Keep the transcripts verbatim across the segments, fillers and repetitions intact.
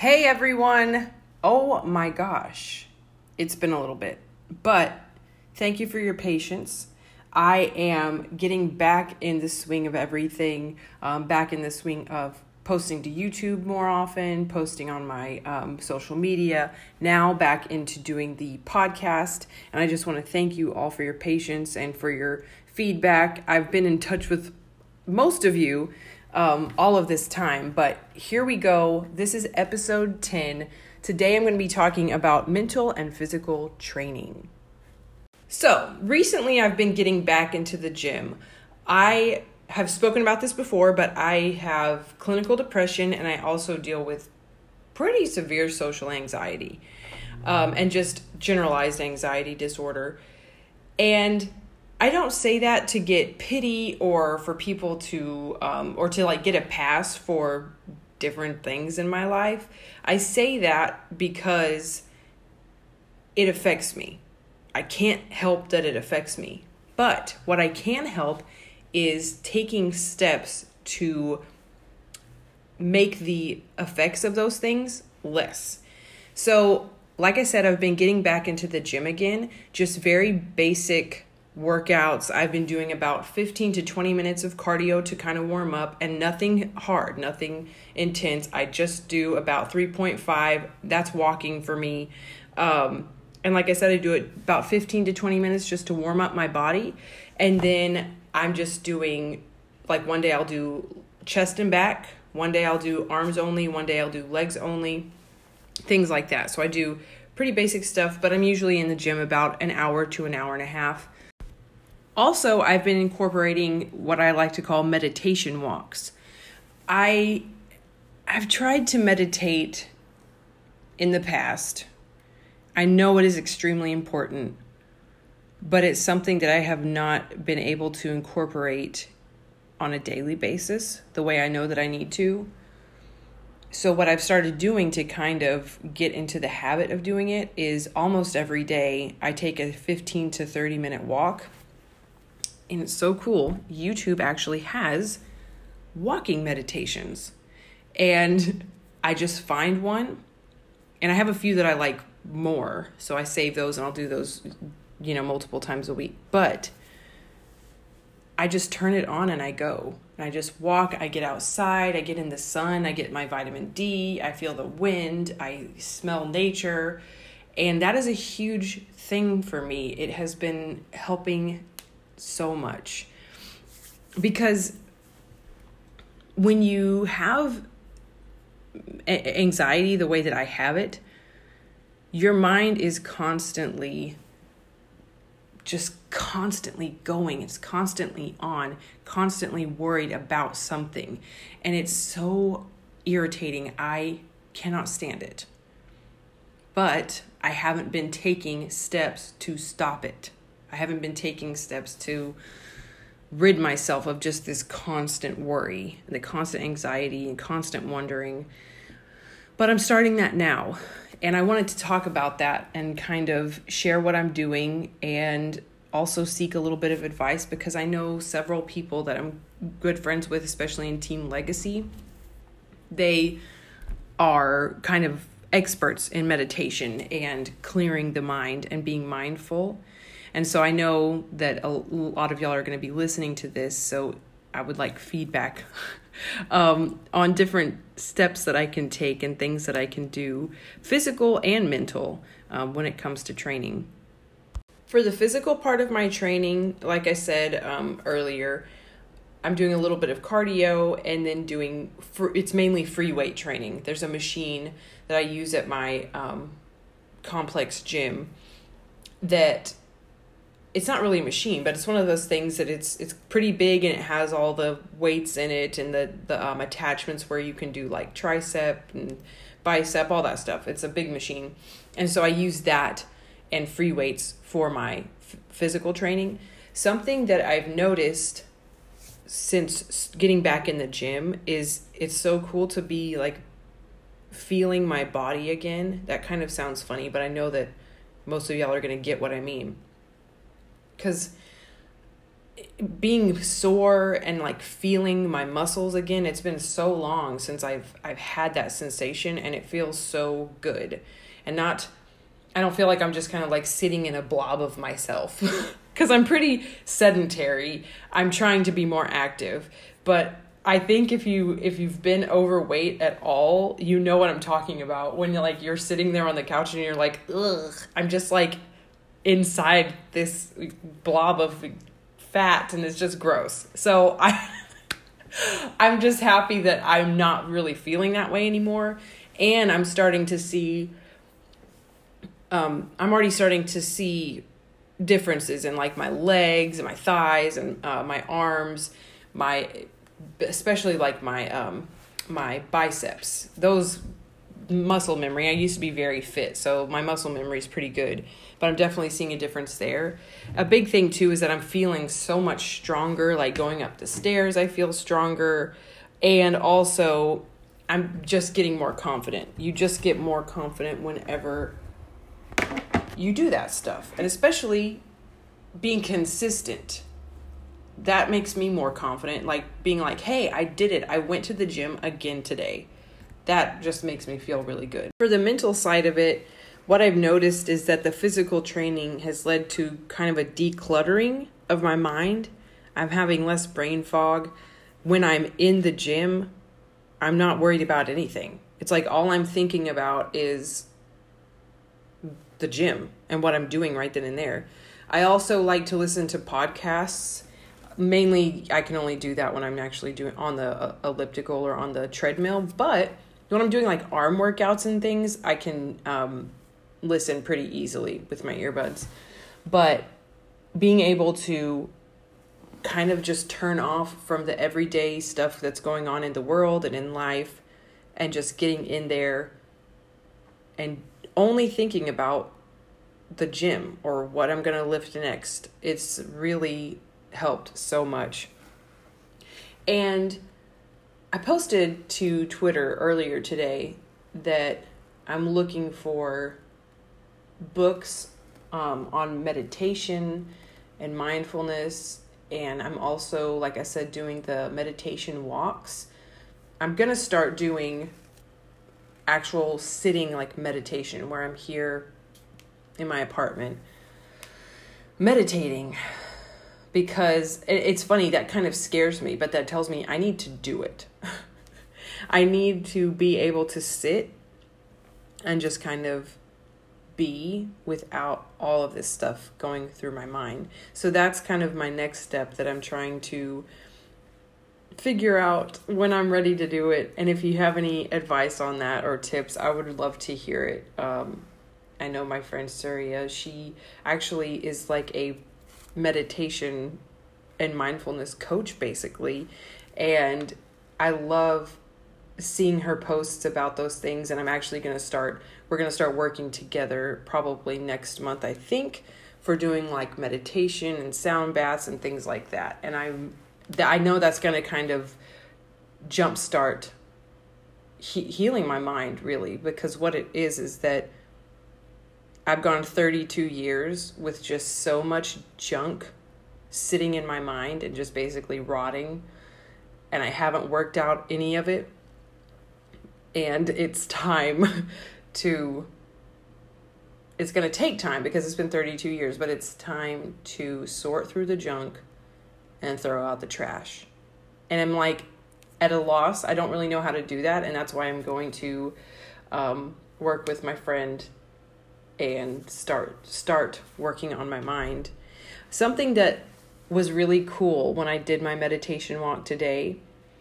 Hey everyone! Oh my gosh, it's been a little bit, but thank you for your patience. I am getting back in the swing of everything, um, back in the swing of posting to YouTube more often, posting on my um, social media, now back into doing the podcast. And I just want to thank you all for your patience and for your feedback. I've been in touch with most of you um, all of this time, but here we go. This is episode ten. Today I'm going to be talking about mental and physical training. So recently I've been getting back into the gym. I have spoken about this before, but I have clinical depression and I also deal with pretty severe social anxiety um, and just generalized anxiety disorder. And I don't say that to get pity or for people to, um, or to like get a pass for different things in my life. I say that because it affects me. I can't help that it affects me. But what I can help is taking steps to make the effects of those things less. So, like I said, I've been getting back into the gym again, just very basic workouts. I've been doing about fifteen to twenty minutes of cardio to kind of warm up and nothing hard, nothing intense. I just do about three point five. That's walking for me. Um, and like I said, I do it about fifteen to twenty minutes just to warm up my body. And then I'm just doing, like one day I'll do chest and back. One day I'll do arms only. One day I'll do legs only. Things like that. So I do pretty basic stuff, but I'm usually in the gym about an hour to an hour and a half. Also, I've been incorporating what I like to call meditation walks. I, I've tried to meditate in the past. I know it is extremely important, but it's something that I have not been able to incorporate on a daily basis the way I know that I need to. So what I've started doing to kind of get into the habit of doing it is almost every day I take a fifteen to thirty minute walk. And it's so cool. YouTube actually has walking meditations. And I just find one. And I have a few that I like more. So I save those and I'll do those, you know, multiple times a week. But I just turn it on and I go. And I just walk. I get outside. I get in the sun. I get my vitamin D. I feel the wind. I smell nature. And that is a huge thing for me. It has been helping so much, because when you have a- anxiety the way that I have it, your mind is constantly just constantly going. It's constantly on, constantly worried about something. And it's so irritating. I cannot stand it. But I haven't been taking steps to stop it. I haven't been taking steps to rid myself of just this constant worry, the constant anxiety and constant wondering. But I'm starting that now. And I wanted to talk about that and kind of share what I'm doing and also seek a little bit of advice, because I know several people that I'm good friends with, especially in Team Legacy. They are kind of experts in meditation and clearing the mind and being mindful. And so I know that a lot of y'all are going to be listening to this, so I would like feedback um, on different steps that I can take and things that I can do, physical and mental, um, when it comes to training. For the physical part of my training, like I said um, earlier, I'm doing a little bit of cardio and then doing, fr- it's mainly free weight training. There's a machine that I use at my um, complex gym that, it's not really a machine, but it's one of those things that it's it's pretty big and it has all the weights in it and the, the um, attachments where you can do like tricep and bicep, all that stuff. It's a big machine. And so I use that and free weights for my f- physical training. Something that I've noticed since getting back in the gym is it's so cool to be like feeling my body again. That kind of sounds funny, but I know that most of y'all are going to get what I mean. Because being sore and like feeling my muscles again. It's been so long since I've I've had that sensation, and it feels so good. And not, I don't feel like I'm just kind of like sitting in a blob of myself because I'm pretty sedentary. I'm trying to be more active, but I think if you if you've been overweight at all, you know what I'm talking about when you're like you're sitting there on the couch and you're like, ugh, I'm just like inside this blob of fat and it's just gross. So I I'm just happy that I'm not really feeling that way anymore, and I'm starting to see um I'm already starting to see differences in like my legs and my thighs and uh, my arms, my especially like my um my biceps. Those muscle memory, I used to be very fit, so my muscle memory is pretty good, but I'm definitely seeing a difference there. A big thing too is that I'm feeling so much stronger, like going up the stairs I feel stronger, and also I'm just getting more confident. You just get more confident whenever you do that stuff, and especially being consistent. That makes me more confident, like being like, hey, I did it. I went to the gym again today. That just makes me feel really good. For the mental side of it, what I've noticed is that the physical training has led to kind of a decluttering of my mind. I'm having less brain fog. When I'm in the gym, I'm not worried about anything. It's like all I'm thinking about is the gym and what I'm doing right then and there. I also like to listen to podcasts. Mainly, I can only do that when I'm actually doing on the uh, elliptical or on the treadmill. But when I'm doing like arm workouts and things, I can um, listen pretty easily with my earbuds. But being able to kind of just turn off from the everyday stuff that's going on in the world and in life, and just getting in there and only thinking about the gym or what I'm going to lift next, it's really helped so much. And I posted to Twitter earlier today that I'm looking for books um, on meditation and mindfulness, and I'm also, like I said, doing the meditation walks. I'm gonna start doing actual sitting like meditation where I'm here in my apartment meditating, because it's funny, that kind of scares me, but that tells me I need to do it. I need to be able to sit and just kind of be without all of this stuff going through my mind. So that's kind of my next step that I'm trying to figure out when I'm ready to do it. And if you have any advice on that or tips, I would love to hear it. Um, I know my friend Surya, she actually is like a meditation and mindfulness coach basically, and I love seeing her posts about those things. And I'm actually going to start we're going to start working together probably next month, I think, for doing like meditation and sound baths and things like that. And I'm I know that's going to kind of jumpstart he- healing my mind, really, because what it is is that I've gone thirty-two years with just so much junk sitting in my mind and just basically rotting, and I haven't worked out any of it. And it's time to, it's going to take time because it's been thirty-two years, but it's time to sort through the junk and throw out the trash. And I'm like at a loss. I don't really know how to do that. And that's why I'm going to um, work with my friend and start start working on my mind. Something that was really cool when I did my meditation walk today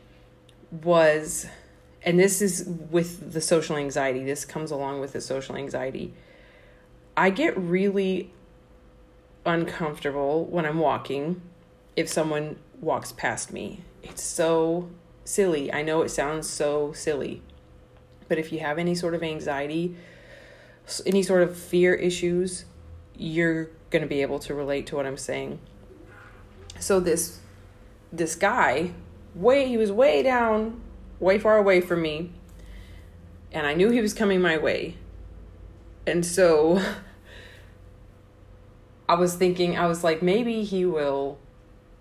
was, and this is with the social anxiety, this comes along with the social anxiety, I get really uncomfortable when I'm walking if someone walks past me. It's so silly. I know it sounds so silly, but if you have any sort of anxiety, any sort of fear issues, you're going to be able to relate to what I'm saying. So this this guy, way he was way down, way far away from me, and I knew he was coming my way. And so I was thinking, I was like, maybe he will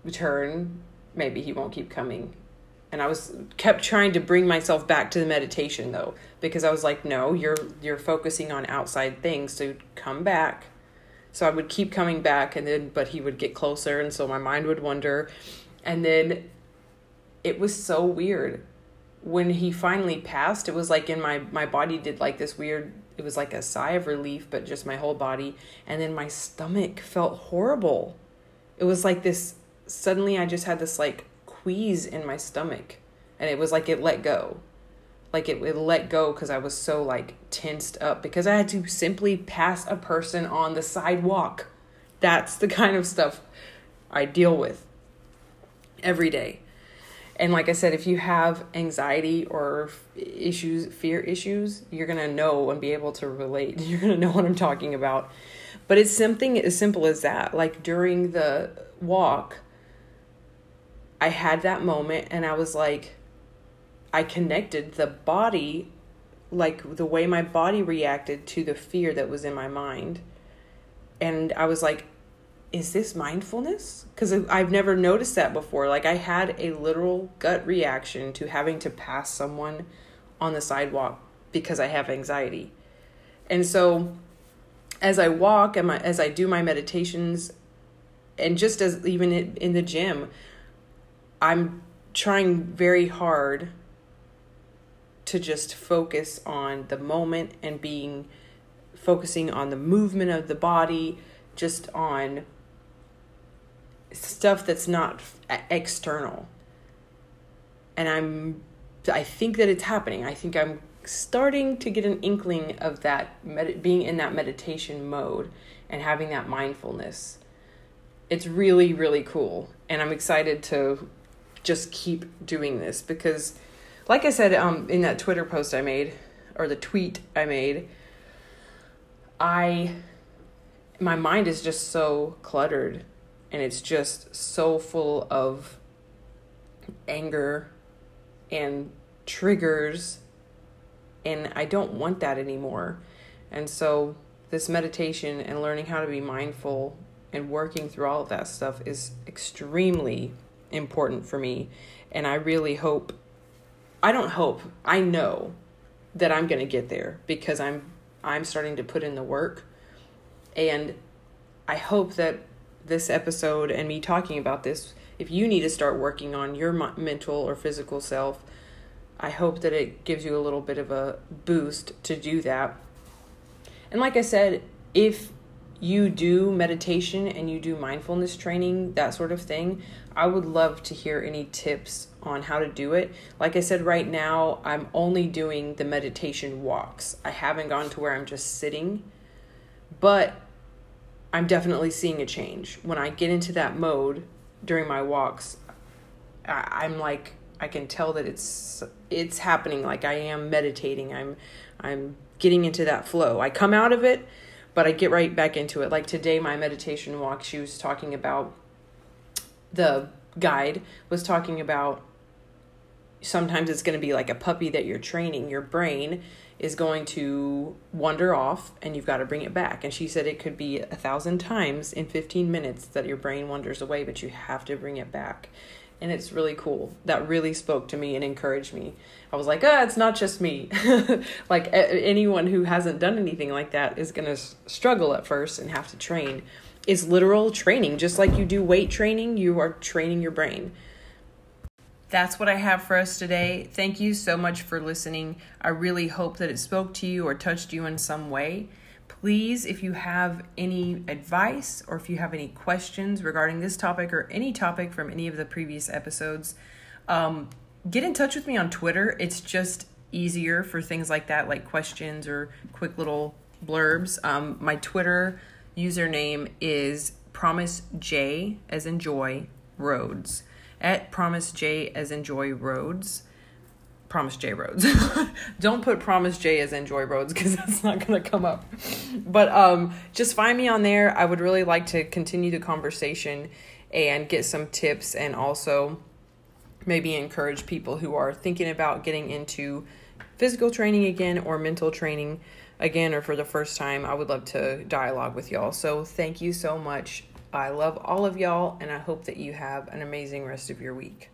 turn, maybe he won't keep coming. And I was kept trying to bring myself back to the meditation though, because I was like, no, you're you're focusing on outside things, so come back. So I would keep coming back, and then but he would get closer, and so my mind would wander. And then it was so weird. When he finally passed, it was like in my my body did like this weird, it was like a sigh of relief, but just my whole body. And then my stomach felt horrible. It was like this, suddenly I just had this like quease in my stomach, and it was like it let go. Like it, it let go because I was so like tensed up because I had to simply pass a person on the sidewalk. That's the kind of stuff I deal with every day. And like I said, if you have anxiety or issues, fear issues, you're going to know and be able to relate. You're going to know what I'm talking about. But it's something as simple as that. Like during the walk, I had that moment and I was like, I connected the body, like the way my body reacted to the fear that was in my mind. And I was like, is this mindfulness? Because I've never noticed that before. Like I had a literal gut reaction to having to pass someone on the sidewalk because I have anxiety. And so as I walk and my, as I do my meditations, and just as even in the gym, I'm trying very hard to just focus on the moment and being focusing on the movement of the body, just on stuff that's not external. And I'm, I think that it's happening. I think I'm starting to get an inkling of that, med- being in that meditation mode and having that mindfulness. It's really, really cool. And I'm excited to just keep doing this because, like I said, um, in that Twitter post I made, or the tweet I made, I, my mind is just so cluttered and it's just so full of anger and triggers, and I don't want that anymore. And so this meditation and learning how to be mindful and working through all of that stuff is extremely important for me. And I really hope, I don't hope, I know that I'm going to get there because I'm I'm starting to put in the work. And I hope that this episode and me talking about this, if you need to start working on your mental or physical self, I hope that it gives you a little bit of a boost to do that. And like I said, if you do meditation and you do mindfulness training, that sort of thing, I would love to hear any tips on how to do it. Like I said, right now, I'm only doing the meditation walks. I haven't gone to where I'm just sitting, but I'm definitely seeing a change. When I get into that mode during my walks, I, I'm like, I can tell that it's it's happening. Like I am meditating. I'm I'm getting into that flow. I come out of it, but I get right back into it. Like today, my meditation walk, she was talking about, the guide was talking about, sometimes it's going to be like a puppy that you're training. Your brain is going to wander off and you've got to bring it back. And she said it could be a thousand times in fifteen minutes that your brain wanders away, but you have to bring it back. And it's really cool. That really spoke to me and encouraged me. I was like, ah, it's not just me. Like a- anyone who hasn't done anything like that is going to s- struggle at first and have to train. It's literal training. Just like you do weight training, you are training your brain. That's what I have for us today. Thank you so much for listening. I really hope that it spoke to you or touched you in some way. Please, if you have any advice or if you have any questions regarding this topic or any topic from any of the previous episodes, um, get in touch with me on Twitter. It's just easier for things like that, like questions or quick little blurbs. Um, my Twitter username is Promise J as in joy Rhodes. At Promise J as in joy Rhodes. Promise J Rhodes. Don't put Promise J as in joy Rhodes because that's not going to come up. But um, just find me on there. I would really like to continue the conversation and get some tips, and also maybe encourage people who are thinking about getting into physical training again or mental training again or for the first time. I would love to dialogue with y'all. So thank you so much. I love all of y'all, and I hope that you have an amazing rest of your week.